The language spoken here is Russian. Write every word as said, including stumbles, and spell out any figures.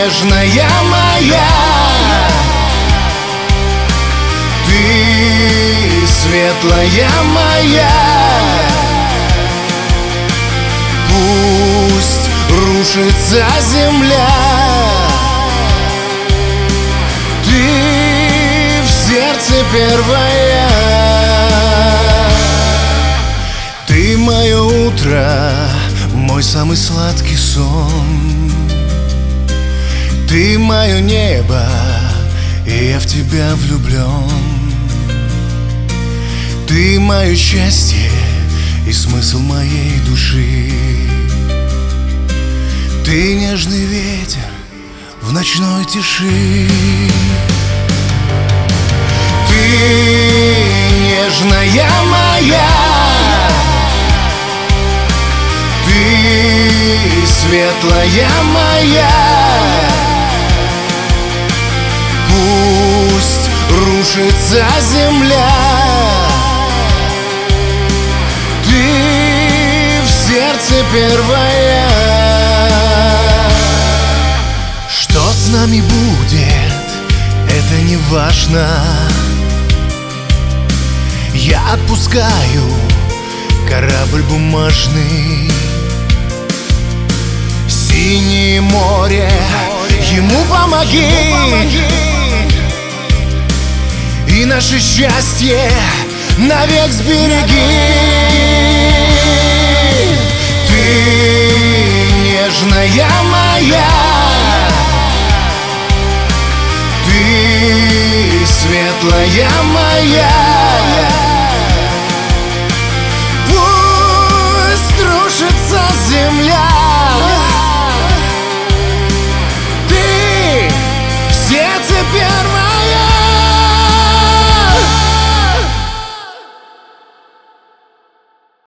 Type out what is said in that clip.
нежная моя, ты светлая моя. Пусть рушится земля, ты в сердце первая. Ты мое утро, мой самый сладкий сон. Ты мое небо, и я в тебя влюблен. Ты мое счастье и смысл моей души. Ты нежный ветер в ночной тиши. Ты нежная моя, ты светлая моя. Пусть рушится земля, ты в сердце первая. Что с нами будет, это не важно. Я отпускаю корабль бумажный. Синее море, ему помоги, и наше счастье навек сбереги. Ты нежная моя, ты светлая моя. Пусть рушится земля, ты в сердце первая.